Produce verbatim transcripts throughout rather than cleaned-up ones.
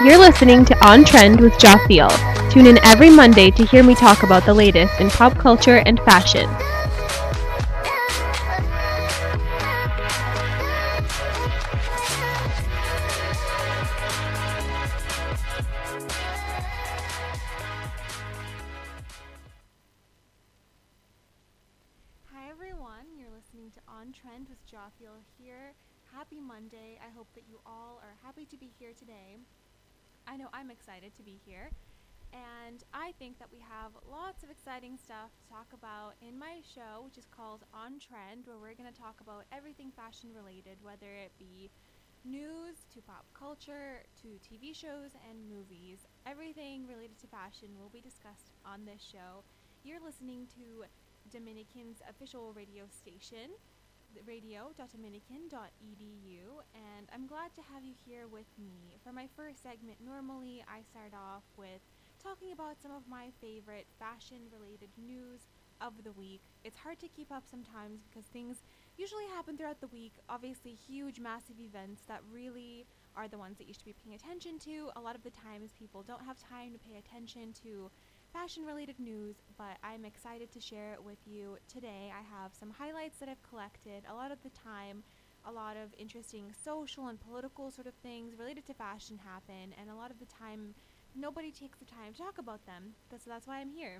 You're listening to On Trend with Jaffiel. Tune in every Monday to hear me talk about the latest in pop culture and fashion. Hi everyone, you're listening to On Trend with Jaffiel here. Happy Monday. I hope that you all are happy to be here today. I know I'm excited to be here, and I think that we have lots of exciting stuff to talk about in my show, which is called On Trend, where we're going to talk about everything fashion related, whether it be news to pop culture to T V shows and movies. Everything related to fashion will be discussed on this show. You're listening to Dominican's official radio station, radio dot dominican dot e d u, and I'm glad to have you here with me. For my first segment, normally I start off with talking about some of my favorite fashion-related news of the week. It's hard to keep up sometimes because things usually happen throughout the week. Obviously, huge, massive events that really are the ones that you should be paying attention to. A lot of the times, people don't have time to pay attention to fashion-related news, but I'm excited to share it with you today. I have some highlights that I've collected. A lot of the time, a lot of interesting social and political sort of things related to fashion happen, and a lot of the time, nobody takes the time to talk about them. That's, that's why I'm here,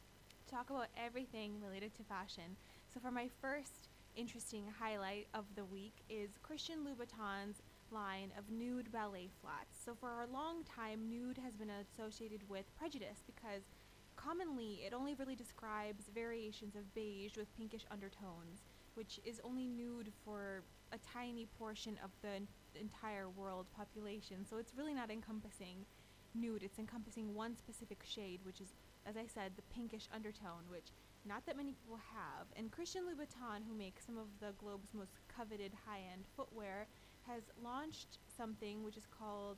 to talk about everything related to fashion. So for my first interesting highlight of the week is Christian Louboutin's line of nude ballet flats. So for a long time, nude has been associated with prejudice because commonly it only really describes variations of beige with pinkish undertones, which is only nude for a tiny portion of the n- entire world population. So it's really not encompassing nude, it's encompassing one specific shade, which is, as I said, the pinkish undertone, which not that many people have. And Christian Louboutin, who makes some of the globe's most coveted high-end footwear, has launched something which is called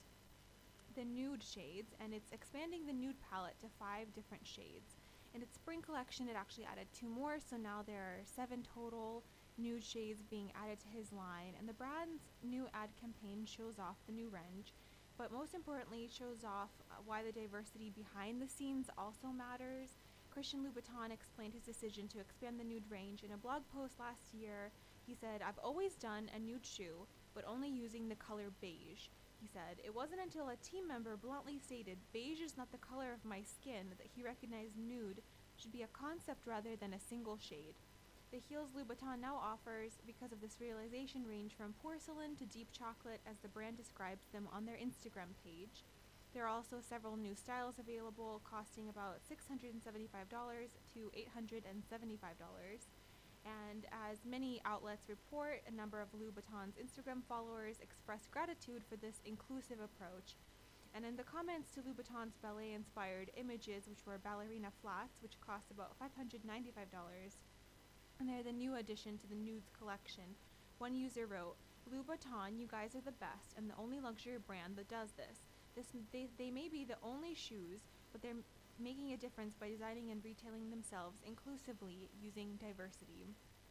the Nude Shades, and it's expanding the nude palette to five different shades. In its spring collection, it actually added two more, so now there are seven total nude shades being added to his line. And the brand's new ad campaign shows off the new range, but most importantly, it shows off uh, why the diversity behind the scenes also matters. Christian Louboutin explained his decision to expand the nude range in a blog post last year. He said, "I've always done a nude shoe, but only using the color beige." He said, "It wasn't until a team member bluntly stated beige is not the color of my skin that he recognized nude should be a concept rather than a single shade." The heels Louboutin now offers, because of this realization, range from porcelain to deep chocolate, as the brand describes them on their Instagram page. There are also several new styles available, costing about six hundred seventy-five dollars to eight hundred seventy-five dollars. And as many outlets report, a number of Louboutin's Instagram followers expressed gratitude for this inclusive approach. And in the comments to Louboutin's ballet-inspired images, which were ballerina flats, which cost about five hundred ninety-five dollars, and they're the new addition to the nudes collection, one user wrote, "Louboutin, you guys are the best and the only luxury brand that does this. This they, they may be the only shoes, but they're making a difference by designing and retailing themselves inclusively using diversity."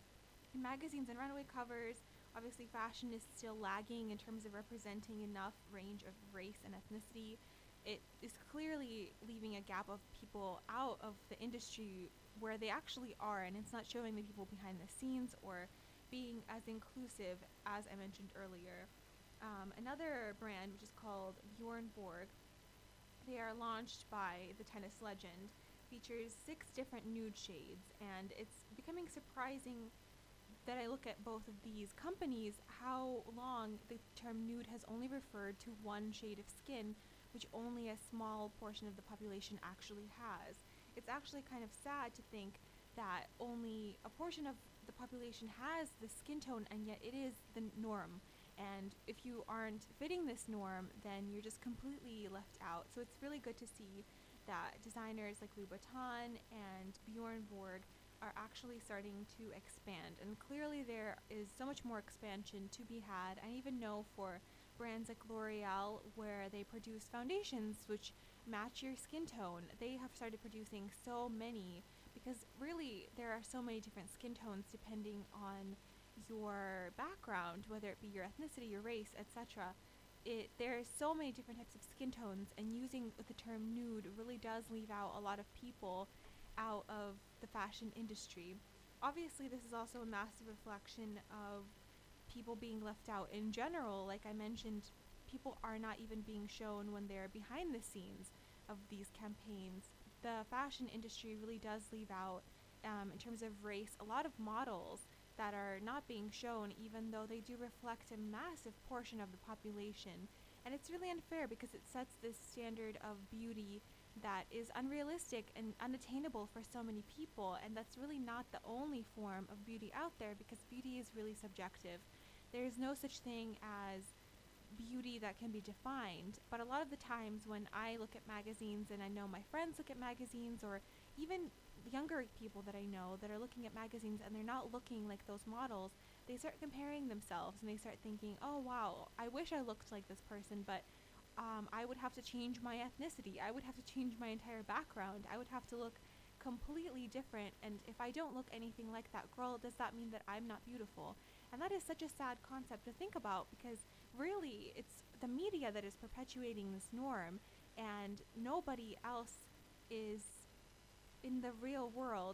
In magazines and runway covers, obviously fashion is still lagging in terms of representing enough range of race and ethnicity. It is clearly leaving a gap of people out of the industry where they actually are, and it's not showing the people behind the scenes or being as inclusive as I mentioned earlier. Um, another brand, which is called Bjorn Borg, they are launched by the tennis legend, features six different nude shades, and it's becoming surprising that I look at both of these companies, how long the term nude has only referred to one shade of skin, which only a small portion of the population actually has. It's actually kind of sad to think that only a portion of the population has the skin tone, and yet it is the norm. And if you aren't fitting this norm, then you're just completely left out. So it's really good to see that designers like Louboutin and Bjorn Borg are actually starting to expand. And clearly there is so much more expansion to be had. I even know for brands like L'Oreal, where they produce foundations which match your skin tone, they have started producing so many, because really there are so many different skin tones depending on your background, whether it be your ethnicity, your race, et cetera. it there are so many different types of skin tones, and using the term nude really does leave out a lot of people out of the fashion industry. Obviously, this is also a massive reflection of people being left out in general. Like I mentioned, people are not even being shown when they're behind the scenes of these campaigns. The fashion industry really does leave out, um, in terms of race, a lot of models that are not being shown, even though they do reflect a massive portion of the population. And it's really unfair because it sets this standard of beauty that is unrealistic and unattainable for so many people. And that's really not the only form of beauty out there, because beauty is really subjective. There is no such thing as beauty that can be defined. But a lot of the times when I look at magazines, and I know my friends look at magazines, or even younger people that I know that are looking at magazines and they're not looking like those models, they start comparing themselves and they start thinking, oh wow, I wish I looked like this person, but um, I would have to change my ethnicity. I would have to change my entire background. I would have to look completely different. And if I don't look anything like that girl, does that mean that I'm not beautiful? And that is such a sad concept to think about, because really it's the media that is perpetuating this norm, and nobody else is in the real world.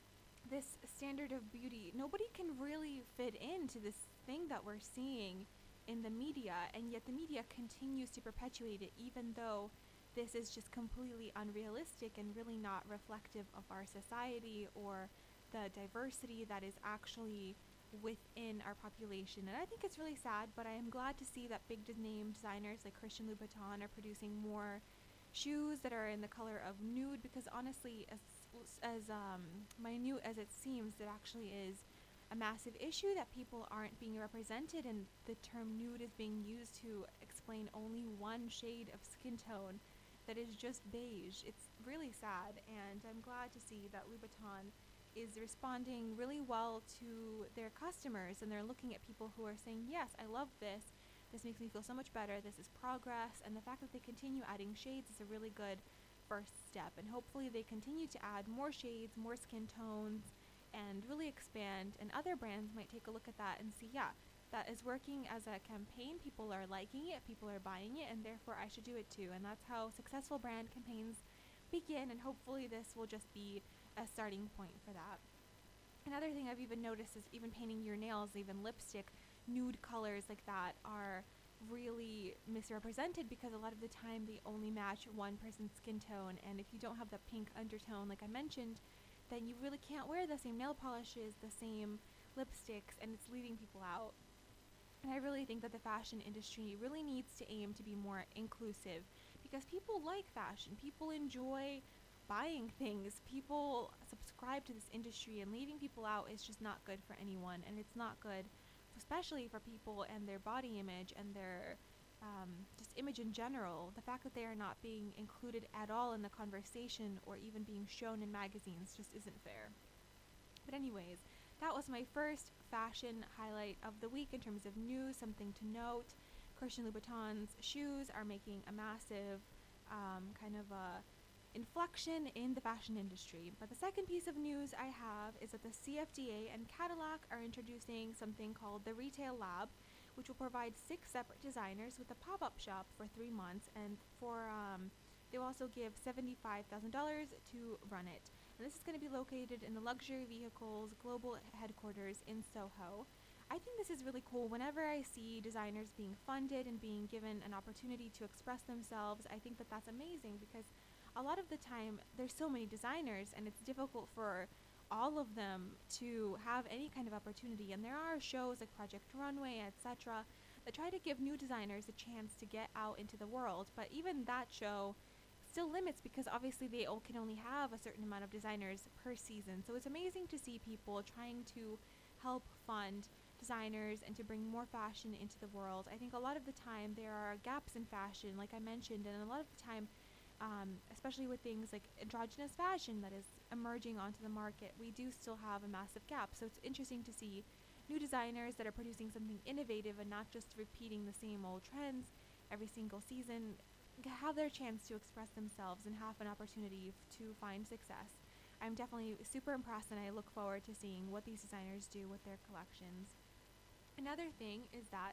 This standard of beauty, nobody can really fit into this thing that we're seeing in the media, and yet the media continues to perpetuate it, even though this is just completely unrealistic and really not reflective of our society or the diversity that is actually within our population. And I think it's really sad, but I am glad to see that big name designers like Christian Louboutin are producing more shoes that are in the color of nude, because honestly, as as um, minute as it seems, it actually is a massive issue that people aren't being represented, and the term nude is being used to explain only one shade of skin tone that is just beige. It's really sad, and I'm glad to see that Louboutin is responding really well to their customers, and they're looking at people who are saying, yes, I love this. This makes me feel so much better. This is progress. And the fact that they continue adding shades is a really good first step. And hopefully they continue to add more shades, more skin tones, and really expand. And other brands might take a look at that and see, yeah, that is working as a campaign. People are liking it. People are buying it. And therefore I should do it too. And that's how successful brand campaigns begin. And hopefully this will just be a starting point for that. Another thing I've even noticed is even painting your nails, even lipstick, nude colors like that are really misrepresented, because a lot of the time they only match one person's skin tone, and if you don't have the pink undertone like I mentioned, then you really can't wear the same nail polishes, the same lipsticks, and it's leaving people out. And I really think that the fashion industry really needs to aim to be more inclusive, because people like fashion, people enjoy buying things, people subscribe to this industry, and leaving people out is just not good for anyone, and it's not good especially for people and their body image and their um, just image in general. The fact that they are not being included at all in the conversation or even being shown in magazines just isn't fair. But anyways, that was my first fashion highlight of the week in terms of news, something to note. Christian Louboutin's shoes are making a massive um, kind of a inflection in the fashion industry. But the second piece of news I have is that the C F D A and Cadillac are introducing something called the Retail Lab, which will provide six separate designers with a pop-up shop for three months, and for um, they will also give seventy-five thousand dollars to run it. And this is going to be located in the Luxury Vehicles Global Headquarters in Soho. I think this is really cool. Whenever I see designers being funded and being given an opportunity to express themselves, I think that that's amazing, because a lot of the time there's so many designers and it's difficult for all of them to have any kind of opportunity. And there are shows like Project Runway, et cetera, that try to give new designers a chance to get out into the world. But even that show still limits, because obviously they all can only have a certain amount of designers per season. So it's amazing to see people trying to help fund designers and to bring more fashion into the world. I think a lot of the time there are gaps in fashion, like I mentioned, and a lot of the time Um, especially with things like androgynous fashion that is emerging onto the market, we do still have a massive gap. So it's interesting to see new designers that are producing something innovative and not just repeating the same old trends every single season have their chance to express themselves and have an opportunity f- to find success. I'm definitely super impressed, and I look forward to seeing what these designers do with their collections. Another thing is that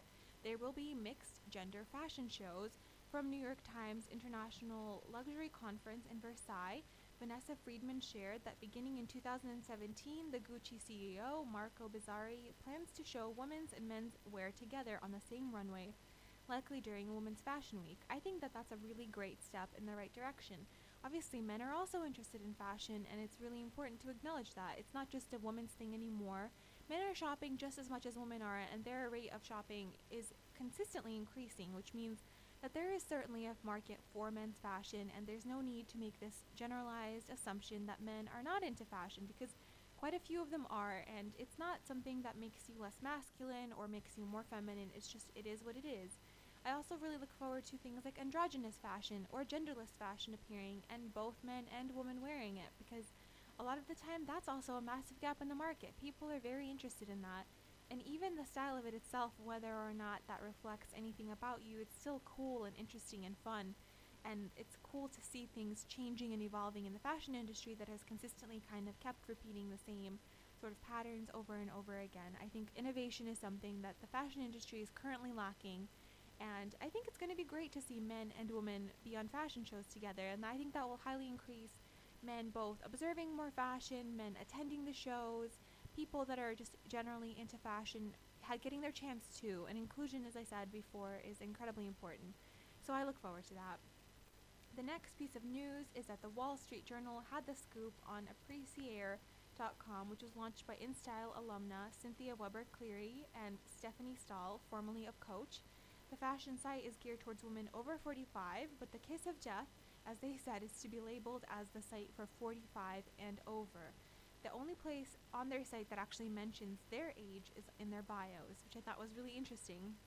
there will be mixed gender fashion shows. From New York Times International Luxury Conference in Versailles, Vanessa Friedman shared that beginning in two thousand seventeen, the Gucci C E O, Marco Bizzarri, plans to show women's and men's wear together on the same runway, likely during Women's Fashion Week. I think that that's a really great step in the right direction. Obviously, men are also interested in fashion, and it's really important to acknowledge that. It's not just a woman's thing anymore. Men are shopping just as much as women are, and their rate of shopping is consistently increasing, which means that there is certainly a market for men's fashion, and there's no need to make this generalized assumption that men are not into fashion, because quite a few of them are, and it's not something that makes you less masculine or makes you more feminine. It's just, it is what it is. I also really look forward to things like androgynous fashion or genderless fashion appearing, and both men and women wearing it, because a lot of the time that's also a massive gap in the market. People are very interested in that. And even the style of it itself, whether or not that reflects anything about you, it's still cool and interesting and fun. And it's cool to see things changing and evolving in the fashion industry that has consistently kind of kept repeating the same sort of patterns over and over again. I think innovation is something that the fashion industry is currently lacking. And I think it's going to be great to see men and women be on fashion shows together. And I think that will highly increase men both observing more fashion, men attending the shows, people that are just generally into fashion had getting their chance too. And inclusion, as I said before, is incredibly important. So I look forward to that. The next piece of news is that the Wall Street Journal had the scoop on appreciere dot com, which was launched by InStyle alumna Cynthia Weber Cleary and Stephanie Stahl, formerly of Coach. The fashion site is geared towards women over forty-five, but the kiss of death, as they said, is to be labeled as the site for forty-five and over. The only place on their site that actually mentions their age is in their bios, which I thought was really interesting.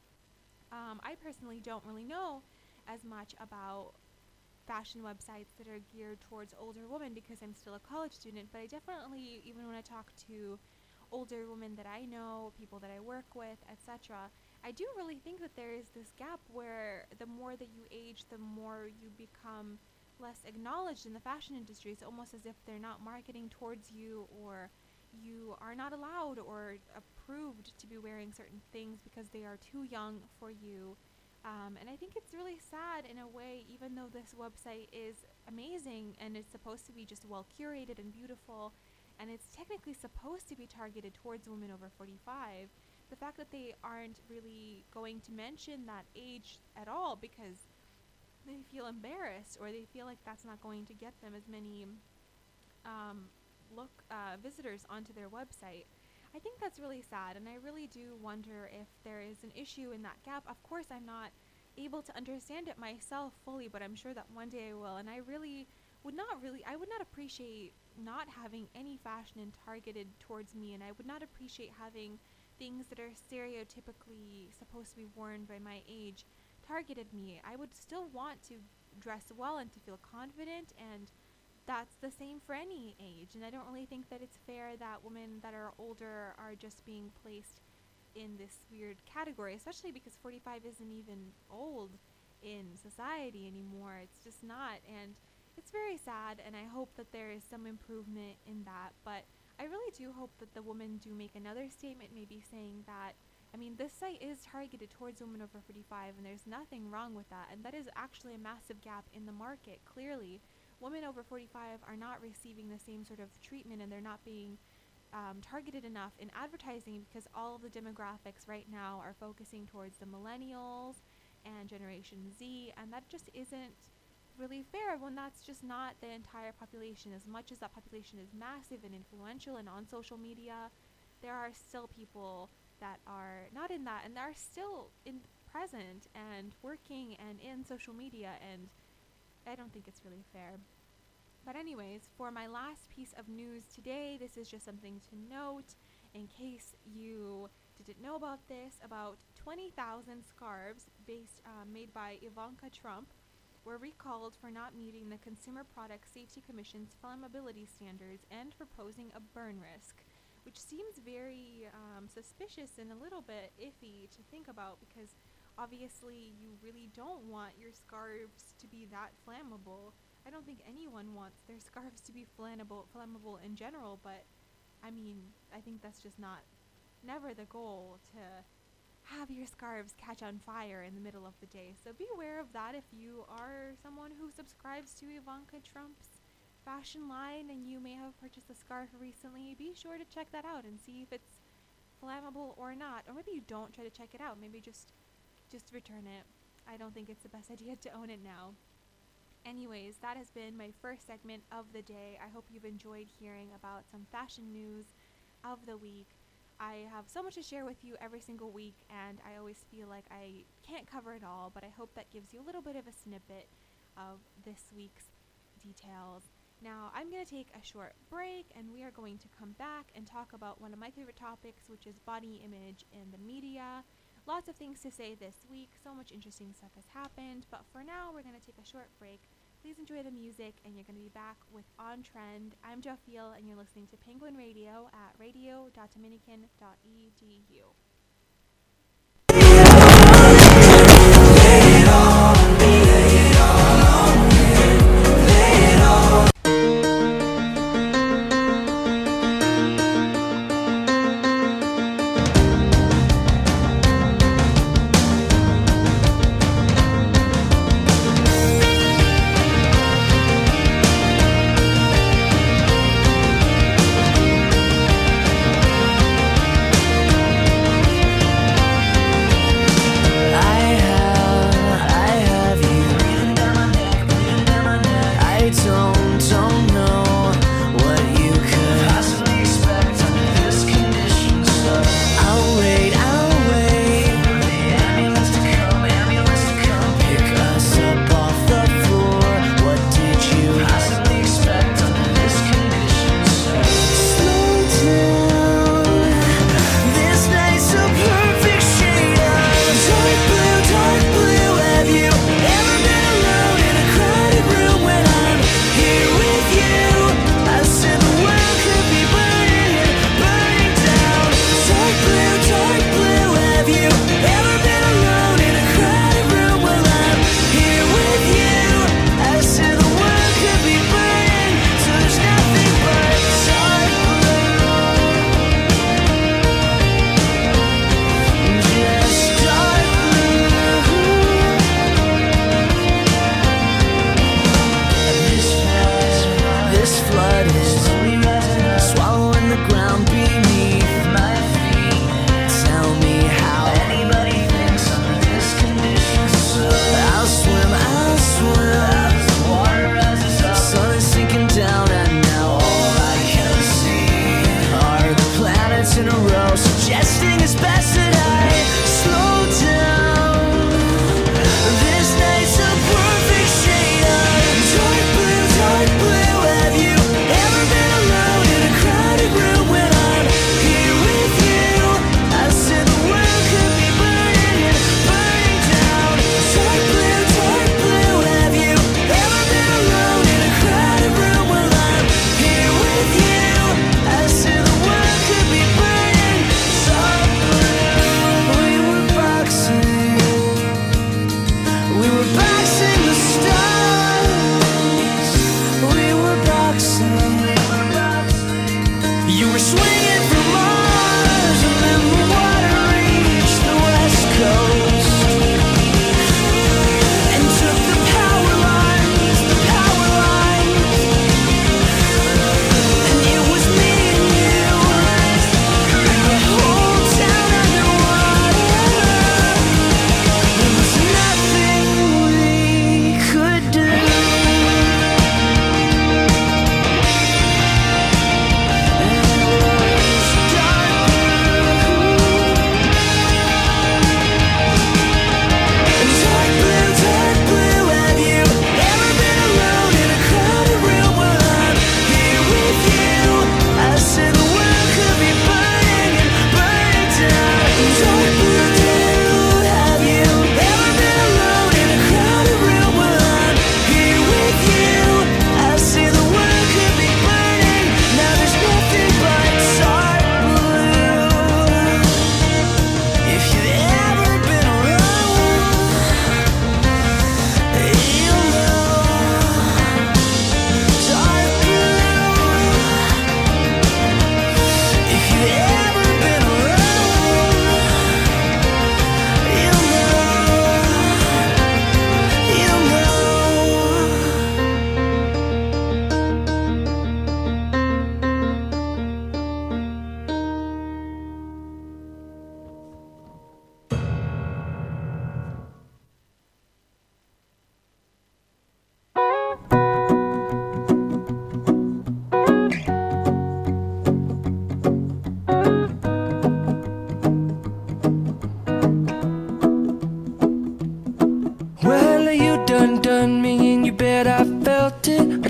Um, I personally don't really know as much about fashion websites that are geared towards older women because I'm still a college student, but I definitely, even when I talk to older women that I know, people that I work with, et cetera, I do really think that there is this gap where the more that you age, the more you become less acknowledged in the fashion industry. It's almost as if they're not marketing towards you, or you are not allowed or approved to be wearing certain things because they are too young for you. Um, and I think it's really sad in a way, even though this website is amazing and it's supposed to be just well curated and beautiful, and it's technically supposed to be targeted towards women over forty-five, the fact that they aren't really going to mention that age at all because they feel embarrassed, or they feel like that's not going to get them as many um, look uh, visitors onto their website. I think that's really sad, and I really do wonder if there is an issue in that gap. Of course, I'm not able to understand it myself fully, but I'm sure that one day I will, and I really would not really, I would not appreciate not having any fashion targeted towards me, and I would not appreciate having things that are stereotypically supposed to be worn by my age targeted me. I would still want to dress well and to feel confident, and that's the same for any age. And I don't really think that it's fair that women that are older are just being placed in this weird category, especially because forty-five isn't even old in society anymore. It's just not, and it's very sad, and I hope that there is some improvement in that. But I really do hope that the women do make another statement, maybe saying that, I mean, this site is targeted towards women over forty-five, and there's nothing wrong with that. And that is actually a massive gap in the market. Clearly, women over forty-five are not receiving the same sort of treatment, and they're not being um, targeted enough in advertising because all of the demographics right now are focusing towards the millennials and Generation Z, and that just isn't really fair when that's just not the entire population. As much as that population is massive and influential and on social media, there are still people that are not in that, and are still in present and working and in social media, and I don't think it's really fair. But anyways, for my last piece of news today, this is just something to note in case you didn't know about this. About twenty thousand scarves based uh, made by Ivanka Trump were recalled for not meeting the Consumer Product Safety Commission's flammability standards and for posing a burn risk, which seems very um, suspicious and a little bit iffy to think about, because obviously you really don't want your scarves to be that flammable. I don't think anyone wants their scarves to be flammable, flammable in general, but I mean, I think that's just not, never the goal to have your scarves catch on fire in the middle of the day. So be aware of that if you are someone who subscribes to Ivanka Trump's fashion line and you may have purchased a scarf recently. Be sure to check that out and see if it's flammable or not. Or maybe you don't try to check it out. Maybe just just return it. I don't think it's the best idea to own it now. Anyways, that has been my first segment of the day. I hope you've enjoyed hearing about some fashion news of the week. I have so much to share with you every single week, and I always feel like I can't cover it all, but I hope that gives you a little bit of a snippet of this week's details. Now, I'm going to take a short break, and we are going to come back and talk about one of my favorite topics, which is body image in the media. Lots of things to say this week. So much interesting stuff has happened, but for now, we're going to take a short break. Please enjoy the music, and you're going to be back with On Trend. I'm Jophiel, and you're listening to Penguin Radio at radio dot dominican dot e d u.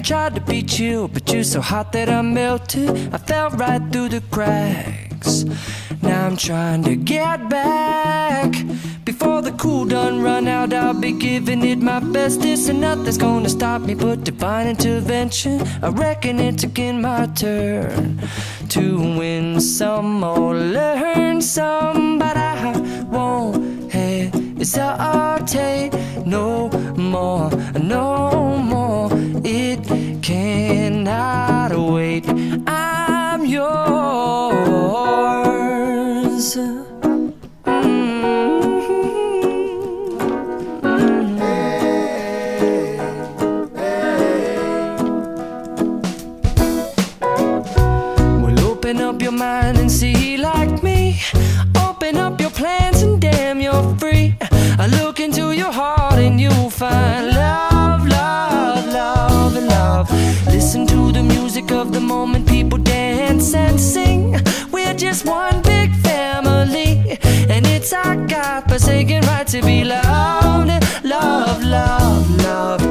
tried to be chill, but you're so hot that I melted. I fell right through the cracks. Now I'm trying to get back. Before the cool done run out, I'll be giving it my bestest, and nothing's gonna stop me but divine intervention. I reckon it's again my turn to win some or learn some, but I won't hesitate no more, no more. It cannot wait. I'm yours. Open up your mind and see like me. Open up your plans and damn, you're free. I look into your heart and you'll find love, love, love, and love. Listen to the music of the moment, people dance and sing. We're just one big family, and it's our God-forsaken right to be loved. Love, love, love,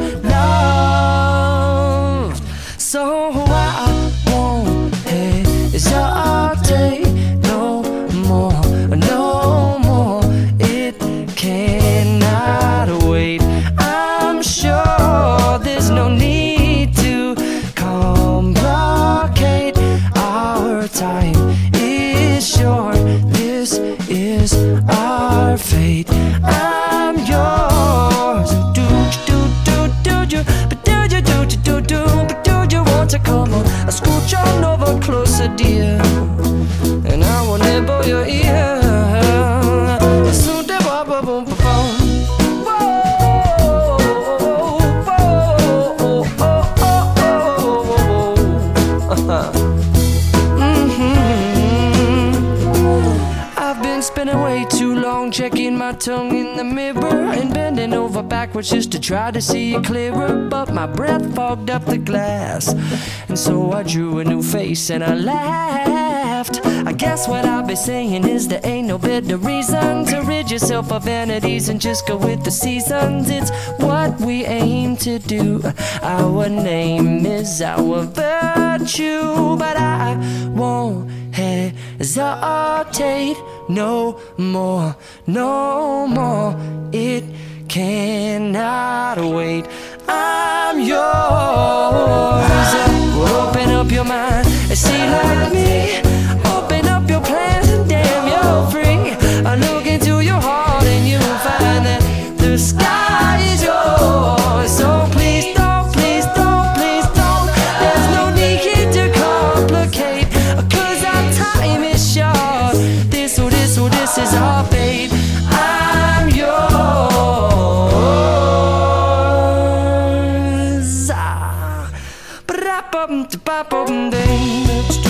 love. So I won't hesitate no more, no more. It cannot wait. I'm sure there's no need to complicate. Our time is short. This is our fate. I'm yours. Do do do do do, but do do do do do, but do you want to come on? I scooch on over closer, dear, and I will nibble your ear. So da ba ba boom ba boom. Whoa, whoa, oh, oh, oh, oh. Mm-hmm. I've been spending way too long checking my tongue in the mirror and bending over backwards just to try to see it clearer, but my breath fogged up the glass, and so I drew a new face and I laughed. I guess what I'll be saying is there ain't no better reason to rid yourself of vanities and just go with the seasons. It's what we aim to do. Our name is our virtue, but I won't hesitate no more, no more. It cannot wait. I'm yours. Open up your mind and see like me. Open up your plans and damn, you're free. I look into your heart and you'll find that the sky is yours. So please don't, please don't, please don't. There's no need to complicate, 'cause our time is short. This, oh, this, oh, this is our fate. I'm yours. Ah. Ba-da-bum-da-ba-bum-ding.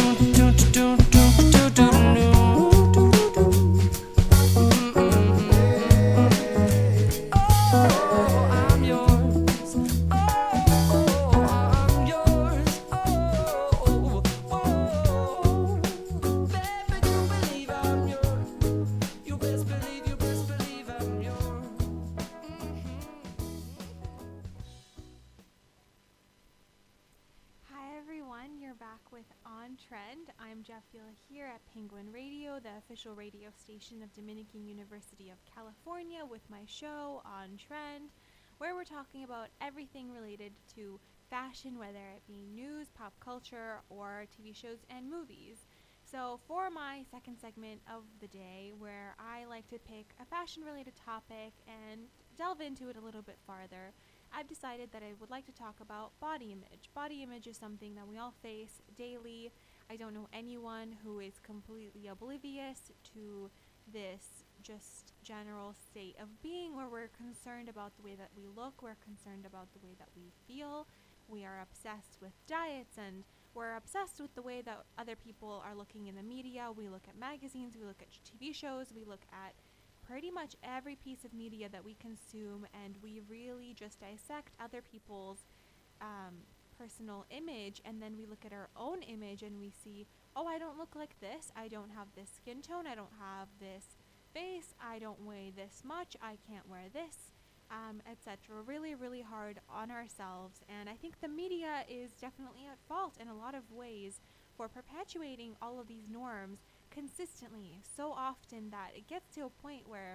I'm Jaffiel here at Penguin Radio, the official radio station of Dominican University of California, with my show On Trend, where we're talking about everything related to fashion, whether it be news, pop culture, or T V shows and movies. So for my second segment of the day, where I like to pick a fashion-related topic and delve into it a little bit farther, I've decided that I would like to talk about body image. Body image is something that we all face daily. I don't know anyone who is completely oblivious to this just general state of being, where we're concerned about the way that we look, we're concerned about the way that we feel, we are obsessed with diets, and we're obsessed with the way that other people are looking in the media. We look at magazines, we look at T V shows, we look at pretty much every piece of media that we consume, and we really just dissect other people's um, personal image, and then we look at our own image and we see, oh, I don't look like this, I don't have this skin tone, I don't have this face, I don't weigh this much, I can't wear this, um, et cetera. Really, really hard on ourselves. And I think the media is definitely at fault in a lot of ways for perpetuating all of these norms consistently so often that it gets to a point where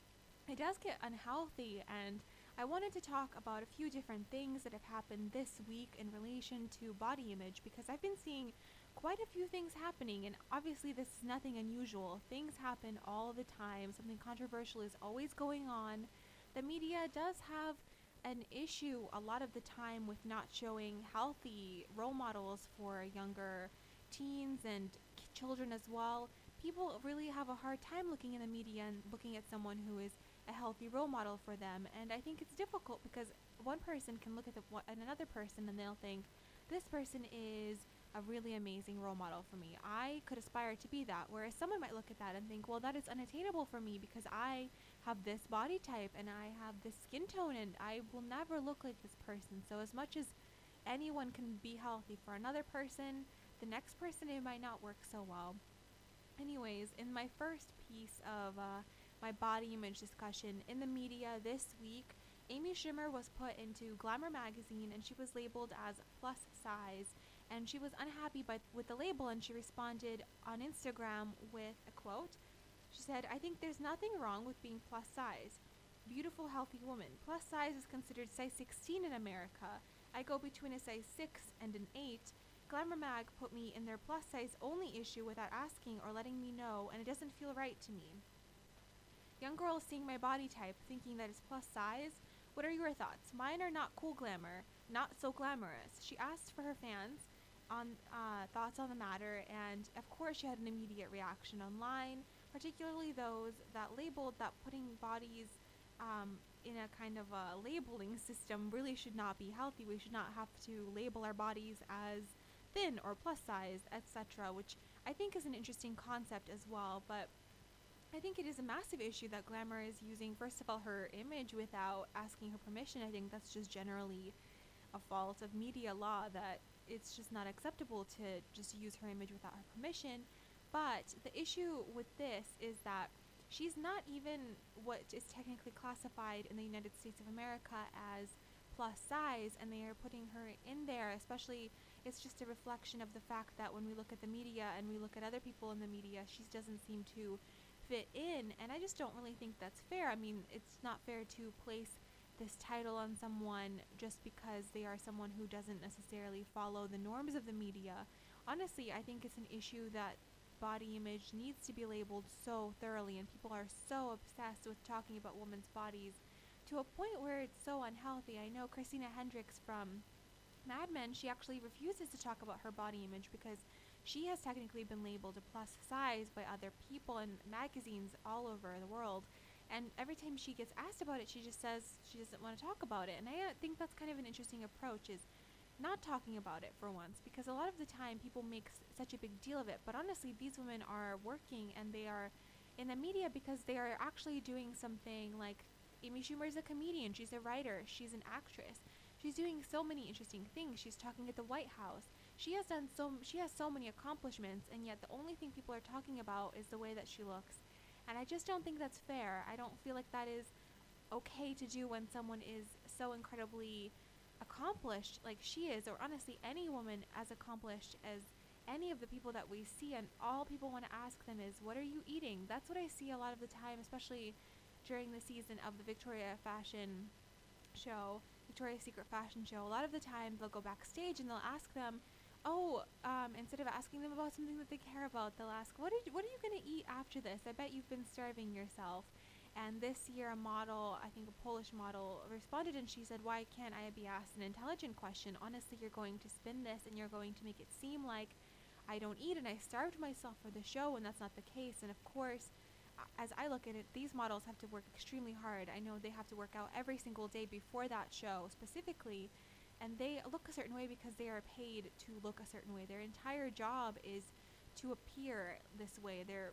it does get unhealthy. And I wanted to talk about a few different things that have happened this week in relation to body image, because I've been seeing quite a few things happening, and obviously this is nothing unusual. Things happen all the time. Something controversial is always going on. The media does have an issue a lot of the time with not showing healthy role models for younger teens and k- children as well. People really have a hard time looking in the media and looking at someone who is a healthy role model for them. And I think it's difficult because one person can look at, the, one, at another person and they'll think, this person is a really amazing role model for me. I could aspire to be that. Whereas someone might look at that and think, well, that is unattainable for me because I have this body type and I have this skin tone and I will never look like this person. So as much as anyone can be healthy for another person, the next person, it might not work so well. Anyways, in my first piece of uh, my body image discussion in the media this week, Amy Schumer was put into Glamour magazine and she was labeled as plus size. And she was unhappy by, with the label, and she responded on Instagram with a quote. She said, "I think there's nothing wrong with being plus size. Beautiful, healthy woman. Plus size is considered size sixteen in America. I go between a size six and an eight. Glamour Mag put me in their plus size only issue without asking or letting me know, and it doesn't feel right to me. Young girls seeing my body type, thinking that it's plus size. What are your thoughts? Mine are not cool glamour, not so glamorous." She asked for her fans on uh, thoughts on the matter, and of course she had an immediate reaction online, particularly those that labeled that putting bodies um, in a kind of a labeling system really should not be healthy. We should not have to label our bodies as thin or plus size, et cetera, which I think is an interesting concept as well. But I think it is a massive issue that Glamour is using, first of all, her image without asking her permission. I think that's just generally a fault of media law, that it's just not acceptable to just use her image without her permission. But the issue with this is that she's not even what is technically classified in the United States of America as plus size, and they are putting her in there. Especially, it's just a reflection of the fact that when we look at the media and we look at other people in the media, she doesn't seem to fit in, and I just don't really think that's fair. I mean, it's not fair to place this title on someone just because they are someone who doesn't necessarily follow the norms of the media. Honestly, I think it's an issue that body image needs to be labeled so thoroughly, and people are so obsessed with talking about women's bodies to a point where it's so unhealthy. I know Christina Hendricks from Mad Men, she actually refuses to talk about her body image because she has technically been labeled a plus size by other people in magazines all over the world. And every time she gets asked about it, she just says she doesn't want to talk about it. And I uh, think that's kind of an interesting approach, is not talking about it for once, because a lot of the time people make s- such a big deal of it. But honestly, these women are working and they are in the media because they are actually doing something. Like Amy Schumer is a comedian, she's a writer, she's an actress. She's doing so many interesting things. She's talking at the White House. She has done so she has so many accomplishments, and yet the only thing people are talking about is the way that she looks. And I just don't think that's fair. I don't feel like that is okay to do when someone is so incredibly accomplished like she is, or honestly any woman as accomplished as any of the people that we see, and all people want to ask them is, what are you eating? That's what I see a lot of the time, especially during the season of the Victoria fashion show, Victoria's Secret fashion show. A lot of the time they'll go backstage and they'll ask them, oh, um, instead of asking them about something that they care about, they'll ask, what are you, what are you going to eat after this? I bet you've been starving yourself. And this year a model, I think a Polish model, responded and she said, why can't I be asked an intelligent question? Honestly, you're going to spin this and you're going to make it seem like I don't eat and I starved myself for the show, and that's not the case. And of course, as I look at it, these models have to work extremely hard. I know they have to work out every single day before that show specifically, and they look a certain way because they are paid to look a certain way. Their entire job is to appear this way. Their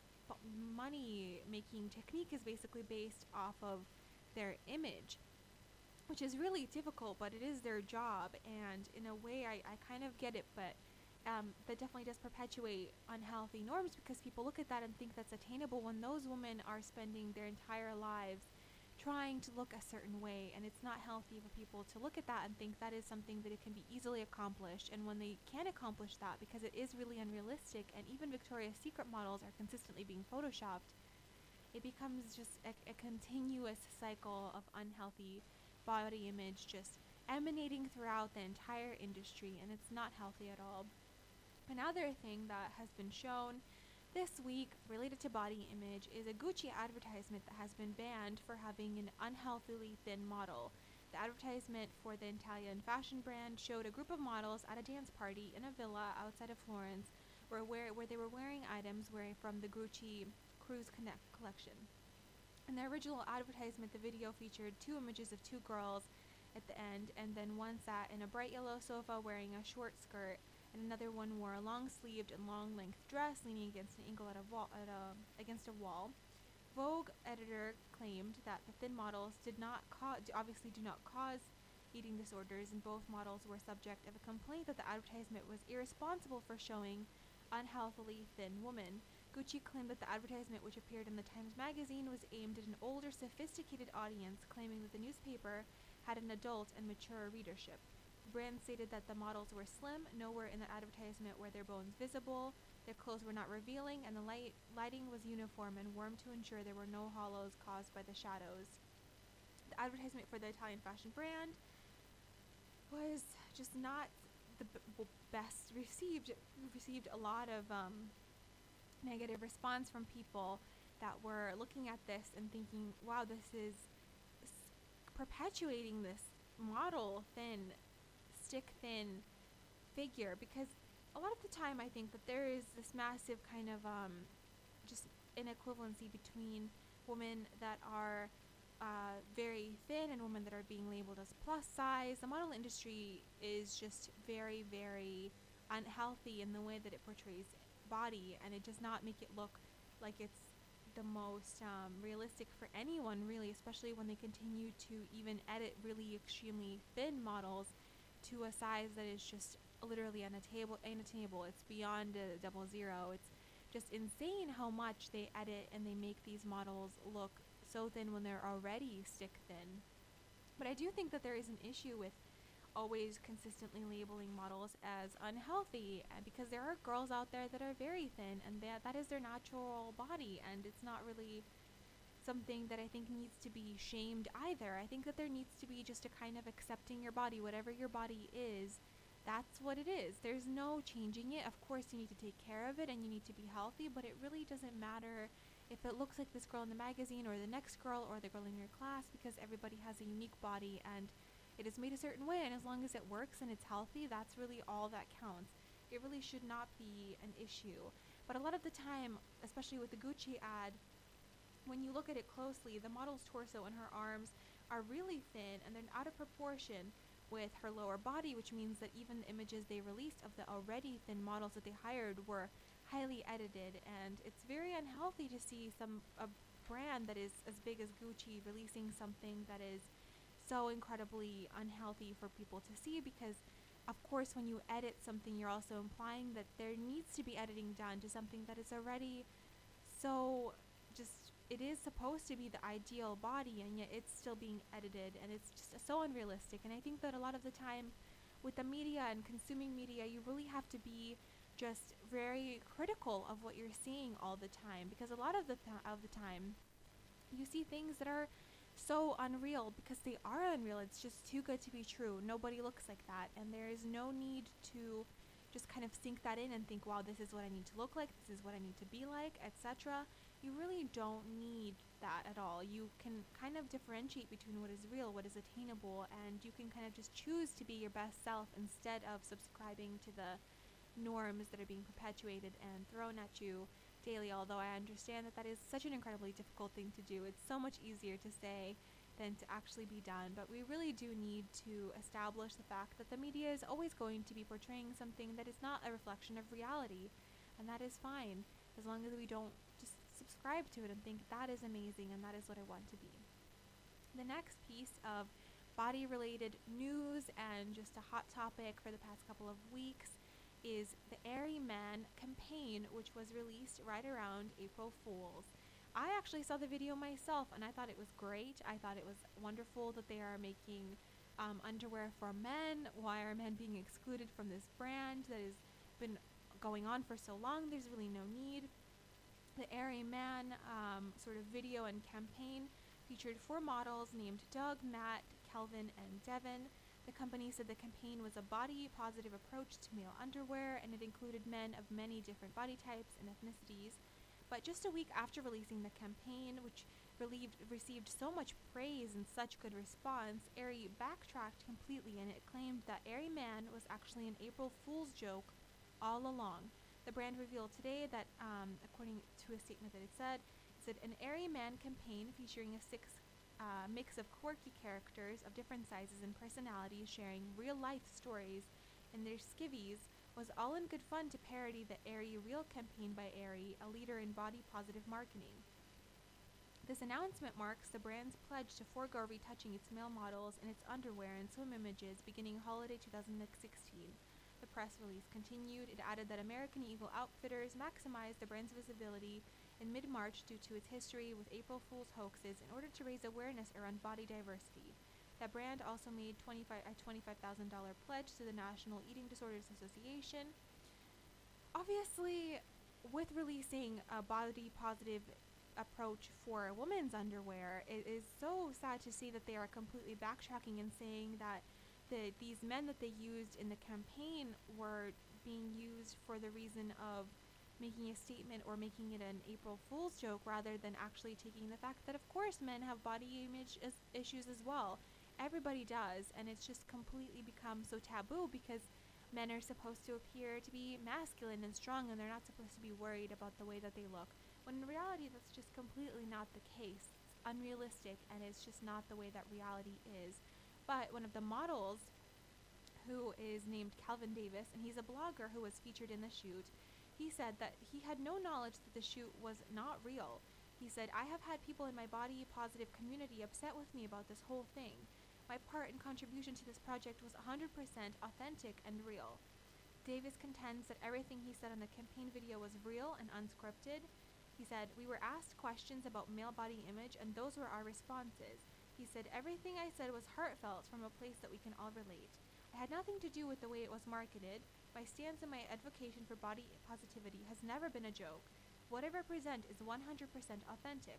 money-making technique is basically based off of their image, which is really difficult, but it is their job. And in a way, I, I kind of get it, but um, that definitely does perpetuate unhealthy norms because people look at that and think that's attainable when those women are spending their entire lives trying to look a certain way, and it's not healthy for people to look at that and think that is something that it can be easily accomplished. And when they can accomplish that, because it is really unrealistic, and even Victoria's Secret models are consistently being photoshopped, it becomes just a, a continuous cycle of unhealthy body image just emanating throughout the entire industry, and it's not healthy at all. Another thing that has been shown this week related to body image is a Gucci advertisement that has been banned for having an unhealthily thin model. The advertisement for the Italian fashion brand showed a group of models at a dance party in a villa outside of Florence where, where, where they were wearing items wearing from the Gucci Cruise Connect collection. In the original advertisement, the video featured two images of two girls at the end, and then one sat in a bright yellow sofa wearing a short skirt, and another one wore a long-sleeved and long-length dress leaning against an angle at a wall, at a, against a wall. Vogue editor claimed that the thin models did not ca- obviously do not cause eating disorders, and both models were subject of a complaint that the advertisement was irresponsible for showing unhealthily thin women. Gucci claimed that the advertisement, which appeared in the Times Magazine, was aimed at an older, sophisticated audience, claiming that the newspaper had an adult and mature readership. The brand stated that the models were slim, nowhere in the advertisement were their bones visible, their clothes were not revealing, and the light lighting was uniform and warm to ensure there were no hollows caused by the shadows. The advertisement for the Italian fashion brand was just not the b- b- best received. It received a lot of um, negative response from people that were looking at this and thinking, wow, this is s- perpetuating this model thin, stick thin figure, because a lot of the time I think that there is this massive kind of um, just inequivalency between women that are uh, very thin and women that are being labeled as plus size. The model industry is just very, very unhealthy in the way that it portrays body, and it does not make it look like it's the most um, realistic for anyone, really, especially when they continue to even edit really extremely thin models to a size that is just literally unattainable. unattainable. It's beyond a double zero. It's just insane how much they edit and they make these models look so thin when they're already stick thin. But I do think that there is an issue with always consistently labeling models as unhealthy, and because there are girls out there that are very thin, and that that is their natural body, and it's not really something that I think needs to be shamed either. I think that there needs to be just a kind of accepting your body, whatever your body is, that's what it is. There's no changing it. Of course you need to take care of it and you need to be healthy, but it really doesn't matter if it looks like this girl in the magazine or the next girl or the girl in your class, because everybody has a unique body and it is made a certain way, and as long as it works and it's healthy, that's really all that counts. It really should not be an issue. But a lot of the time, especially with the Gucci ad, when you look at it closely, the model's torso and her arms are really thin and they're out of proportion with her lower body, which means that even the images they released of the already thin models that they hired were highly edited, and it's very unhealthy to see some a brand that is as big as Gucci releasing something that is so incredibly unhealthy for people to see, because of course when you edit something you're also implying that there needs to be editing done to something that is already so just, it is supposed to be the ideal body, and yet it's still being edited, and it's just so unrealistic. And I think that a lot of the time with the media and consuming media, you really have to be just very critical of what you're seeing all the time, because a lot of the th- of the time you see things that are so unreal because they are unreal. It's just too good to be true. Nobody looks like that, and there is no need to just kind of sink that in and think, wow, this is what I need to look like, this is what I need to be like, et cetera. You really don't need that at all. You can kind of differentiate between what is real, what is attainable, and you can kind of just choose to be your best self instead of subscribing to the norms that are being perpetuated and thrown at you daily, although I understand that that is such an incredibly difficult thing to do. It's so much easier to say than to actually be done, but we really do need to establish the fact that the media is always going to be portraying something that is not a reflection of reality, and that is fine, as long as we don't just subscribe to it and think that is amazing and that is what I want to be. The next piece of body-related news and just a hot topic for the past couple of weeks is the Airy Man campaign, which was released right around April Fool's. I actually saw the video myself, and I thought it was great. I thought it was wonderful that they are making um, underwear for men. Why are men being excluded from this brand that has been going on for so long? There's really no need. The Airy Man um, sort of video and campaign featured four models named Doug, Matt, Kelvin, and Devin. The company said the campaign was a body-positive approach to male underwear, and it included men of many different body types and ethnicities. But just a week after releasing the campaign, which relieved, received so much praise and such good response, Airy backtracked completely, and it claimed that Airy Man was actually an April Fool's joke all along. The brand revealed today that, um, according to a statement that it said, it said an Airy Man campaign featuring a six uh, mix of quirky characters of different sizes and personalities sharing real-life stories in their skivvies was all in good fun to parody the Airy Real campaign by Airy, a leader in body-positive marketing. This announcement marks the brand's pledge to forego retouching its male models in its underwear and swim images beginning holiday two thousand sixteen. The press release continued. It added that American Eagle Outfitters maximized the brand's visibility in mid-March due to its history with April Fool's hoaxes in order to raise awareness around body diversity. That brand also made twenty-five a twenty-five thousand dollars pledge to the National Eating Disorders Association. Obviously, with releasing a body-positive approach for women's underwear, it is so sad to see that they are completely backtracking and saying that the these men that they used in the campaign were being used for the reason of making a statement or making it an April Fool's joke rather than actually taking the fact that, of course, men have body image is- issues as well. Everybody does, and it's just completely become so taboo because men are supposed to appear to be masculine and strong, and they're not supposed to be worried about the way that they look, when in reality that's just completely not the case. It's unrealistic, and it's just not the way that reality is. But one of the models, who is named Calvin Davis, and he's a blogger who was featured in the shoot, he said that he had no knowledge that the shoot was not real. He said, "I have had people in my body-positive community upset with me about this whole thing. My part and contribution to this project was one hundred percent authentic and real." Davis contends that everything he said on the campaign video was real and unscripted. He said, "We were asked questions about male body image, and those were our responses." He said, "Everything I said was heartfelt from a place that we can all relate. I had nothing to do with the way it was marketed. My stance and my advocacy for body positivity has never been a joke. What I represent is one hundred percent authentic."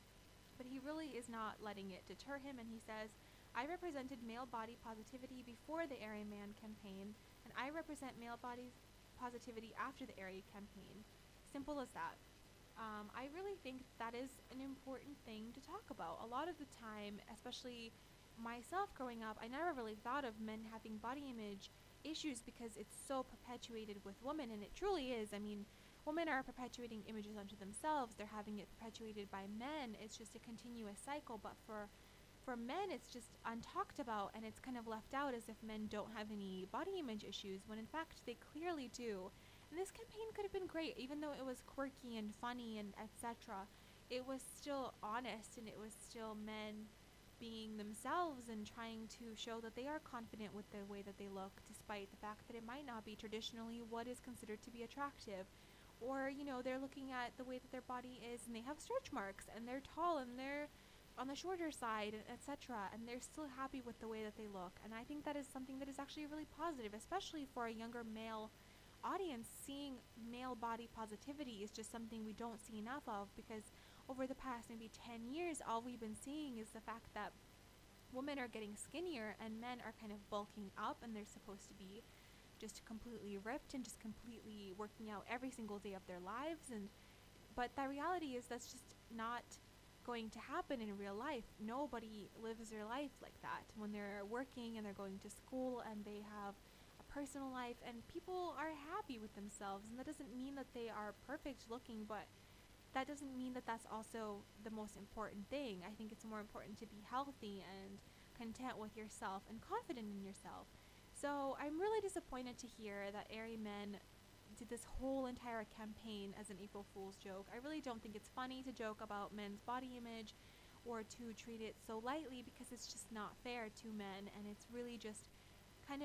But he really is not letting it deter him, and he says, "I represented male body positivity before the Airy Man campaign, and I represent male body positivity after the Airy campaign. Simple as that." Um, I really think that is an important thing to talk about. A lot of the time, especially myself growing up, I never really thought of men having body image issues because it's so perpetuated with women, and it truly is. I mean, women are perpetuating images onto themselves. They're having it perpetuated by men. It's just a continuous cycle, but for for men, it's just untalked about, and it's kind of left out as if men don't have any body image issues, when in fact they clearly do. And this campaign could have been great, even though it was quirky and funny and et cetera. It was still honest, and it was still men being themselves and trying to show that they are confident with the way that they look, despite the fact that it might not be traditionally what is considered to be attractive. Or, you know, they're looking at the way that their body is, and they have stretch marks, and they're tall, and they're on the shorter side, et cetera, and they're still happy with the way that they look. And I think that is something that is actually really positive, especially for a younger male audience. Seeing male body positivity is just something we don't see enough of, because over the past maybe ten years, all we've been seeing is the fact that women are getting skinnier and men are kind of bulking up, and they're supposed to be just completely ripped and just completely working out every single day of their lives. And but the reality is that's just not going to happen in real life. Nobody lives their life like that when they're working and they're going to school and they have a personal life, and people are happy with themselves. And that doesn't mean that they are perfect looking, but that doesn't mean that that's also the most important thing. I think it's more important to be healthy and content with yourself and confident in yourself. So I'm really disappointed to hear that Airy Men did this whole entire campaign as an April Fool's joke. I really don't think it's funny to joke about men's body image or to treat it so lightly, because it's just not fair to men, and it's really just kind of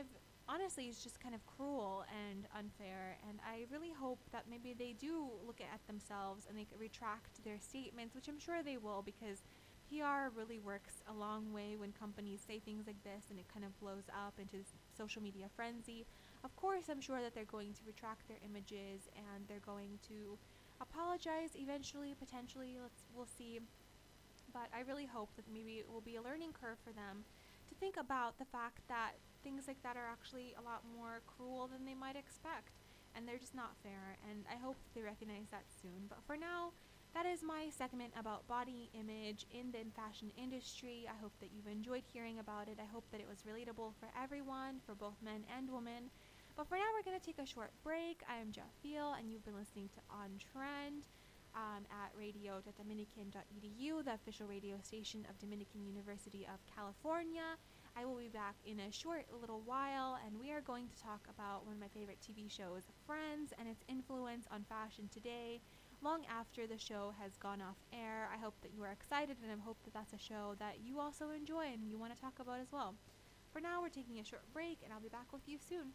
honestly is just kind of cruel and unfair. And I really hope that maybe they do look at themselves and they could retract their statements, which I'm sure they will, because P R really works a long way when companies say things like this and it kind of blows up into this social media frenzy. Of course, I'm sure that they're going to retract their images and they're going to apologize eventually, potentially. Let's we'll see. But I really hope that maybe it will be a learning curve for them to think about the fact that things like that are actually a lot more cruel than they might expect, and they're just not fair. And I hope they recognize that soon. But for now, that is my segment about body image in the fashion industry. I hope that you've enjoyed hearing about it. I hope that it was relatable for everyone, for both men and women. But for now, we're going to take a short break. I am Jafil, and you've been listening to On Trend um, at radio dot dominican dot e d u, the official radio station of Dominican University of California. I will be back in a short little while, and we are going to talk about one of my favorite T V shows, Friends, and its influence on fashion today, long after the show has gone off air. I hope that you are excited, and I hope that that's a show that you also enjoy and you want to talk about as well. For now, we're taking a short break, and I'll be back with you soon.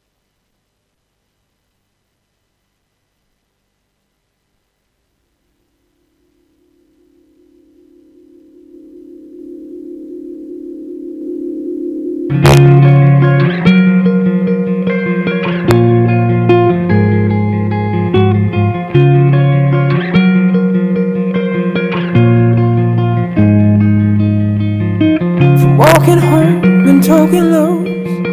Walking home and talking lows,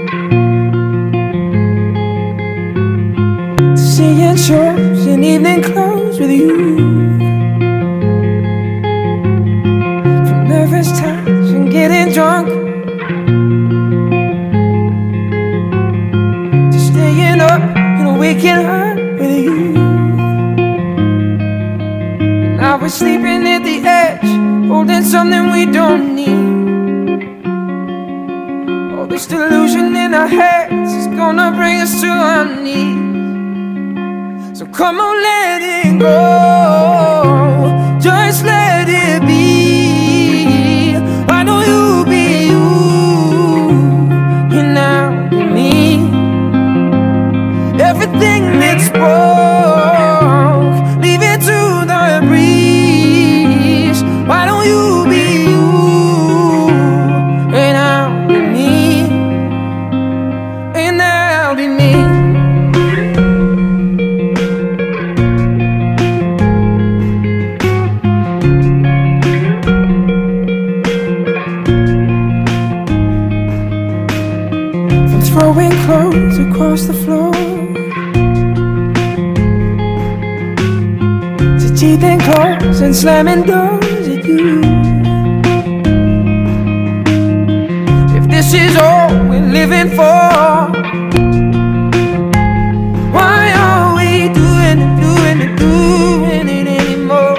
seeing shows in evening clothes with you, from nervous times and getting drunk, to staying up and waking up with you. Now we're sleeping at the edge, holding something we don't need. This delusion in our heads is gonna bring us to our knees. So come on, let it go, just let it be. Why don't you be you, and I'll be me. Everything that's broke, leave it to the breeze. Why don't you be you, and I'll be me. Be me. From throwing clothes across the floor to teething claws and slamming doors at you. If this is all we're living for, why are we doing it, doing it, doing it anymore?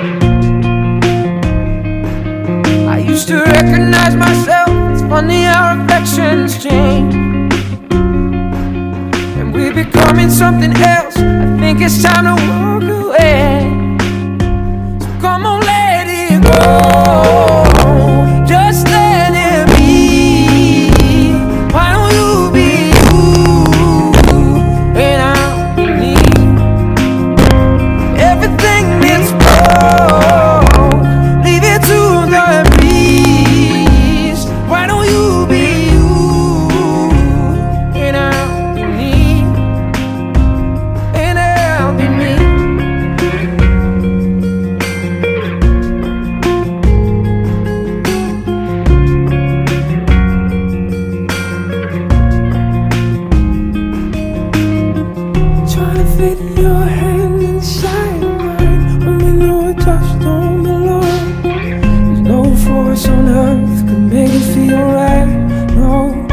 I used to recognize myself, it's funny how reflections change. And we're becoming something else, I think it's time to walk away. So come on, let it go, just let it be. Why don't you be you, and I leave it to the breeze. Why don't you be you, and I'll be me, and I'll be me. Trying to fit your hand inside mine, when we know a touch don't belong. There's no force on earth could make it feel right, no.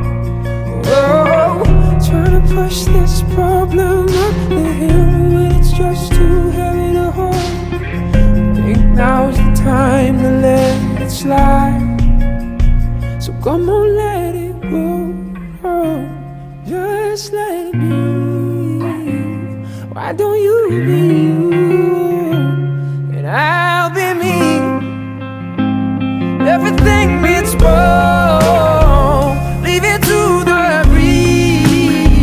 Oh, trying to push this problem up the hill when it's just too heavy to hold. I think now's the time to let it slide. So come on, let it go, oh, just let it be. Why don't you be you, and I'll be me. Everything it's broke, leave it to the breeze.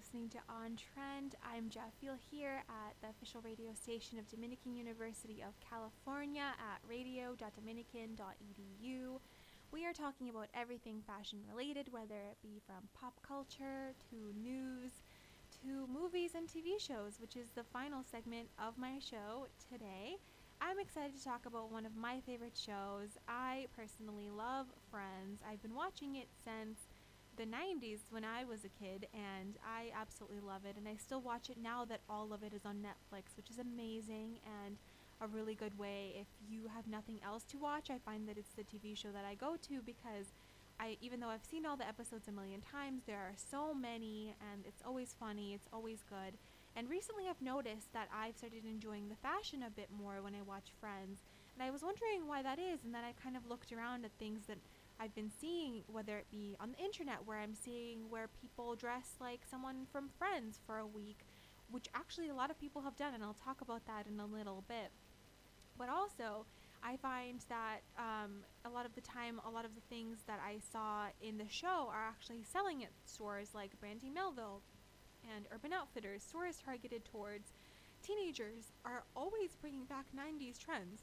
listening to On Trend. I'm Jaffiel here at the official radio station of Dominican University of California at radio dot dominican dot e d u. We are talking about everything fashion related, whether it be from pop culture to news to movies and T V shows, which is the final segment of my show today. I'm excited to talk about one of my favorite shows. I personally love Friends. I've been watching it since the nineties when I was a kid, and I absolutely love it, and I still watch it now that all of it is on Netflix, which is amazing and a really good way. If you have nothing else to watch, I find that it's the T V show that I go to, because I, even though I've seen all the episodes a million times, there are so many, and it's always funny, it's always good. And recently I've noticed that I've started enjoying the fashion a bit more when I watch Friends, and I was wondering why that is, and then I kind of looked around at things that I've been seeing, whether it be on the internet, where I'm seeing where people dress like someone from Friends for a week, which actually a lot of people have done, and I'll talk about that in a little bit. But also, I find that um, a lot of the time, a lot of the things that I saw in the show are actually selling at stores like Brandy Melville and Urban Outfitters. Stores targeted towards teenagers are always bringing back nineties trends,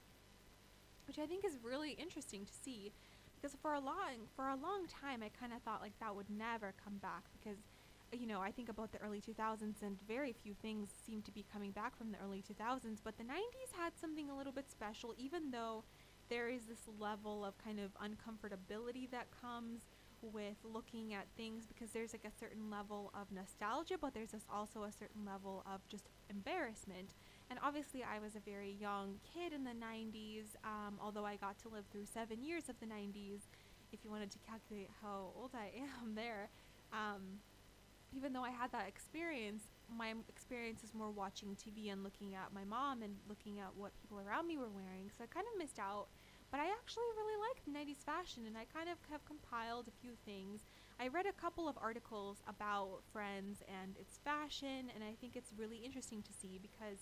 which I think is really interesting to see. Because for a long, for a long time, I kind of thought like that would never come back, because, you know, I think about the early two thousands and very few things seem to be coming back from the early two thousands, but the nineties had something a little bit special, even though there is this level of kind of uncomfortability that comes with looking at things, because there's like a certain level of nostalgia, but there's this also a certain level of just embarrassment. And obviously I was a very young kid in the nineties, um, although I got to live through seven years of the nineties, if you wanted to calculate how old I am there. Um, even though I had that experience, my experience is more watching T V and looking at my mom and looking at what people around me were wearing, so I kind of missed out. But I actually really liked nineties fashion, and I kind of have compiled a few things. I read a couple of articles about Friends and its fashion, and I think it's really interesting to see, because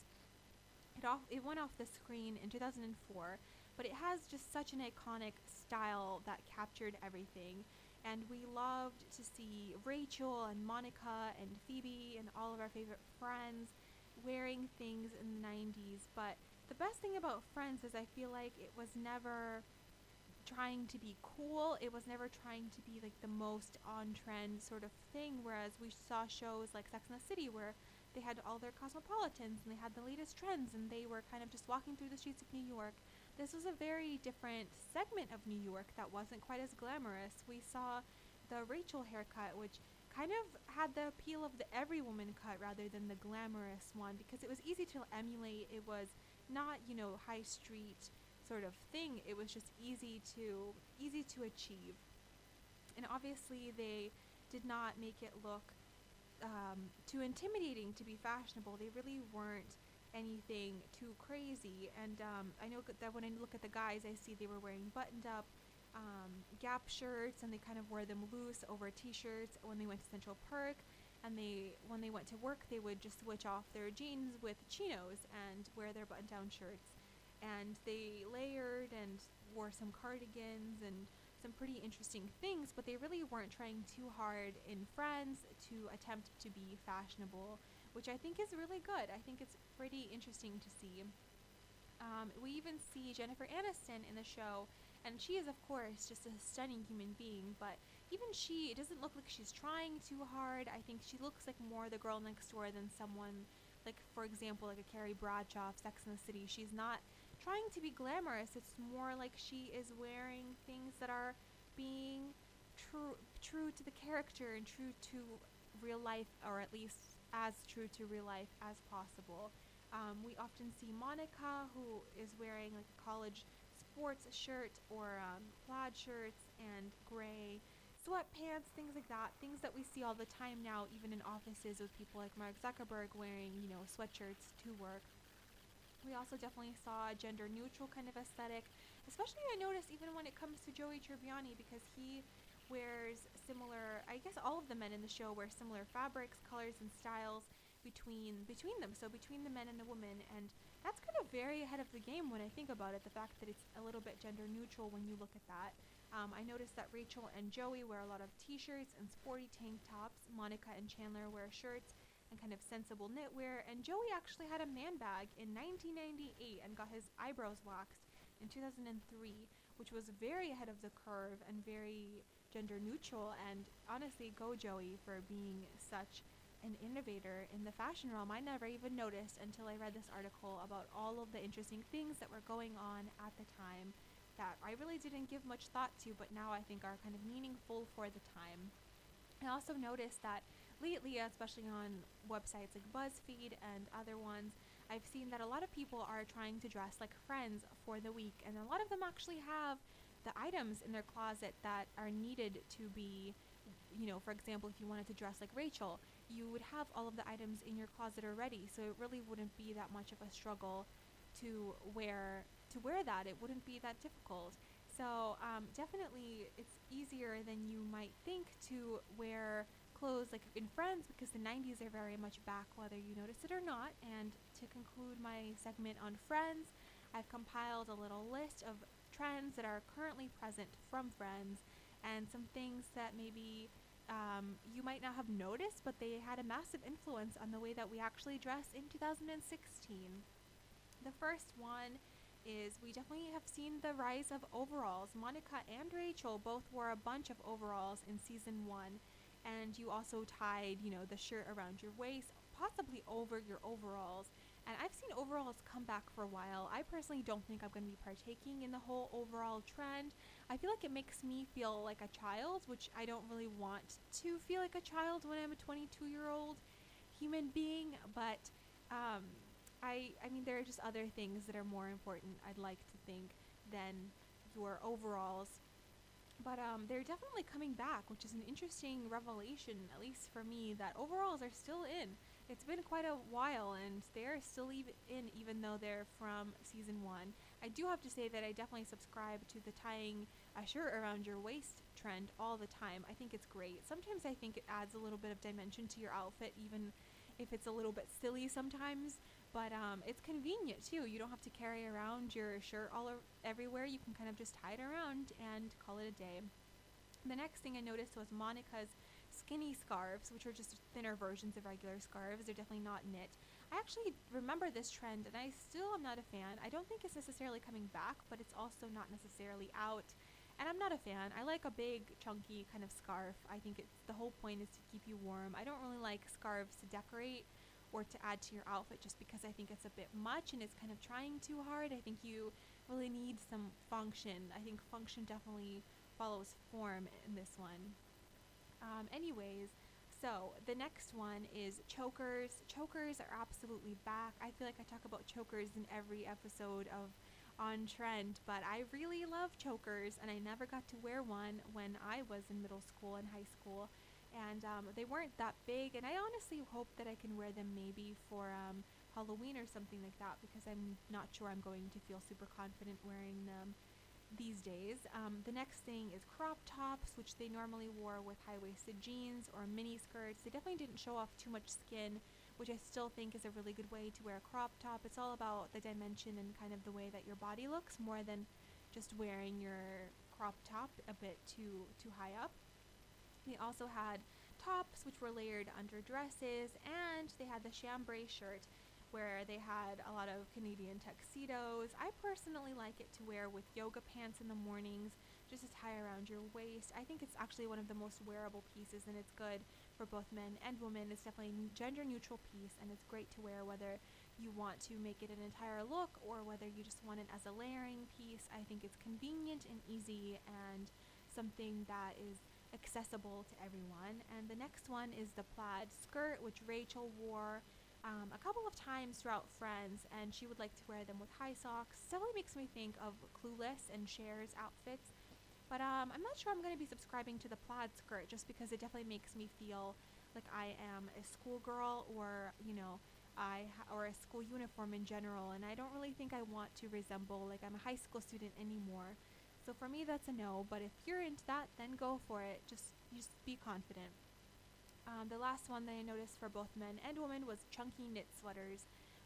It off it went off the screen in two thousand four, but it has just such an iconic style that captured everything. And we loved to see Rachel and Monica and Phoebe and all of our favorite friends wearing things in the nineties. But the best thing about Friends is I feel like it was never trying to be cool. It was never trying to be like the most on-trend sort of thing, whereas we saw shows like Sex and the City where they had all their cosmopolitans and they had the latest trends and they were kind of just walking through the streets of New York. This was a very different segment of New York that wasn't quite as glamorous. We saw the Rachel haircut, which kind of had the appeal of the every woman cut rather than the glamorous one, because it was easy to emulate. It was not, you know, high street sort of thing. It was just easy to easy to achieve. And obviously they did not make it look Um, too intimidating to be fashionable. They really weren't anything too crazy. And um, I know that when I look at the guys, I see they were wearing buttoned up um, Gap shirts, and they kind of wore them loose over t-shirts when they went to Central Park. And they, when they went to work, they would just switch off their jeans with chinos and wear their button-down shirts. And they layered and wore some cardigans and some pretty interesting things, but they really weren't trying too hard in Friends to attempt to be fashionable, which I think is really good. I think it's pretty interesting to see. Um, we even see Jennifer Aniston in the show, and she is of course just a stunning human being, but even she, it doesn't look like she's trying too hard. I think she looks like more the girl next door than someone like, for example, like a Carrie Bradshaw of Sex and the City. She's not trying to be glamorous. It's more like she is wearing things that are being true true to the character and true to real life, or at least as true to real life as possible. Um, we often see Monica, who is wearing like a college sports shirt or um, plaid shirts and gray sweatpants, things like that, things that we see all the time now, even in offices with people like Mark Zuckerberg wearing, you know, sweatshirts to work. We also definitely saw a gender-neutral kind of aesthetic, especially I noticed even when it comes to Joey Tribbiani, because he wears similar, I guess all of the men in the show wear similar fabrics, colors, and styles between between them, so between the men and the women, and that's kind of very ahead of the game when I think about it, the fact that it's a little bit gender-neutral when you look at that. Um, I noticed that Rachel and Joey wear a lot of t-shirts and sporty tank tops. Monica and Chandler wear shirts and kind of sensible knitwear. And Joey actually had a man bag in nineteen ninety-eight and got his eyebrows waxed in two thousand three, which was very ahead of the curve and very gender neutral. And honestly, go Joey for being such an innovator in the fashion realm. I never even noticed until I read this article about all of the interesting things that were going on at the time that I really didn't give much thought to, but now I think are kind of meaningful for the time. I also noticed that lately, especially on websites like BuzzFeed and other ones, I've seen that a lot of people are trying to dress like Friends for the week, and a lot of them actually have the items in their closet that are needed to be, you know, for example, if you wanted to dress like Rachel, you would have all of the items in your closet already, so it really wouldn't be that much of a struggle to wear to wear that. It wouldn't be that difficult. So um, definitely it's easier than you might think to wear clothes like in Friends, because the nineties are very much back whether you notice it or not. And to conclude my segment on Friends, I've compiled a little list of trends that are currently present from Friends and some things that maybe um, you might not have noticed, but they had a massive influence on the way that we actually dress in two thousand sixteen. The first one is we definitely have seen the rise of overalls. Monica and Rachel both wore a bunch of overalls in season one, and you also tied, you know, the shirt around your waist, possibly over your overalls. And I've seen overalls come back for a while. I personally don't think I'm going to be partaking in the whole overall trend. I feel like it makes me feel like a child, which I don't really want to feel like a child when I'm a twenty-two-year-old human being. But um, I, I mean, there are just other things that are more important, I'd like to think, than your overalls. But um, they're definitely coming back, which is an interesting revelation, at least for me, that overalls are still in. It's been quite a while, and they're still even in, even though they're from season one. I do have to say that I definitely subscribe to the tying a shirt around your waist trend all the time. I think it's great. Sometimes I think it adds a little bit of dimension to your outfit, even if it's a little bit silly sometimes. But um, it's convenient too. You don't have to carry around your shirt all o- everywhere. You can kind of just tie it around and call it a day. The next thing I noticed was Monica's skinny scarves, which are just thinner versions of regular scarves. They're definitely not knit. I actually remember this trend, and I still am not a fan. I don't think it's necessarily coming back, but it's also not necessarily out. And I'm not a fan. I like a big, chunky kind of scarf. I think it's the whole point is to keep you warm. I don't really like scarves to decorate or to add to your outfit, just because I think it's a bit much and it's kind of trying too hard. I think you really need some function. I think function definitely follows form in this one. Um, anyways, so the next one is chokers. Chokers are absolutely back. I feel like I talk about chokers in every episode of On Trend, but I really love chokers, and I never got to wear one when I was in middle school and high school. And um, they weren't that big, and I honestly hope that I can wear them maybe for um, Halloween or something like that, because I'm not sure I'm going to feel super confident wearing them these days. Um, the next thing is crop tops, which they normally wore with high-waisted jeans or mini skirts. They definitely didn't show off too much skin, which I still think is a really good way to wear a crop top. It's all about the dimension and kind of the way that your body looks, more than just wearing your crop top a bit too too high up. They also had tops, which were layered under dresses, and they had the chambray shirt, where they had a lot of Canadian tuxedos. I personally like it to wear with yoga pants in the mornings, just to tie around your waist. I think it's actually one of the most wearable pieces, and it's good for both men and women. It's definitely a gender neutral piece, and it's great to wear whether you want to make it an entire look or whether you just want it as a layering piece. I think it's convenient and easy and something that is accessible to everyone. And the next one is the plaid skirt, which Rachel wore um, a couple of times throughout Friends, and she would like to wear them with high socks. Definitely makes me think of Clueless and Cher's outfits. But um, I'm not sure I'm going to be subscribing to the plaid skirt, just because it definitely makes me feel like I am a schoolgirl, or, you know, I ha- or a school uniform in general, and I don't really think I want to resemble like I'm a high school student anymore. So for me, that's a no, but if you're into that, then go for it. Just, just be confident. Um, the last one that I noticed for both men and women was chunky knit sweaters.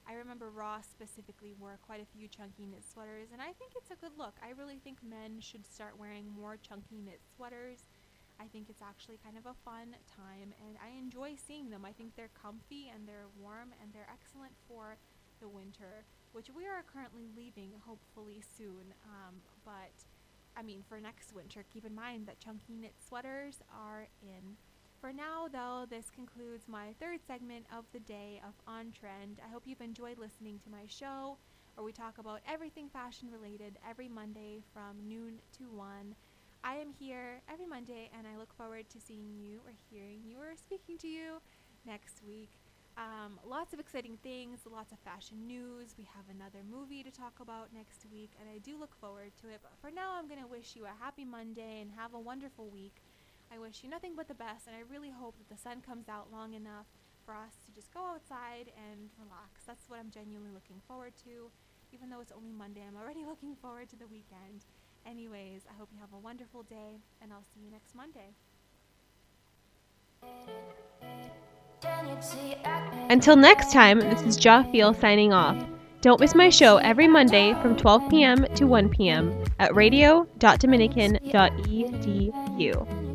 I remember Ross specifically wore quite a few chunky knit sweaters, and I think it's a good look. I really think men should start wearing more chunky knit sweaters. I think it's actually kind of a fun time, and I enjoy seeing them. I think they're comfy and they're warm and they're excellent for the winter, which we are currently leaving hopefully soon. Um, but I mean, for next winter, keep in mind that chunky knit sweaters are in. For now, though, this concludes my third segment of the day of On Trend. I hope you've enjoyed listening to my show, where we talk about everything fashion related every Monday from noon to one. I am here every Monday, and I look forward to seeing you or hearing you or speaking to you next week. Um, lots of exciting things, lots of fashion news. We have another movie to talk about next week, and I do look forward to it. But for now, I'm going to wish you a happy Monday and have a wonderful week. I wish you nothing but the best, and I really hope that the sun comes out long enough for us to just go outside and relax. That's what I'm genuinely looking forward to. Even though it's only Monday, I'm already looking forward to the weekend. Anyways, I hope you have a wonderful day, and I'll see you next Monday. Until next time, this is Jaffiel signing off. Don't miss my show every Monday from twelve p.m. to one p.m. at radio dot dominican dot e d u.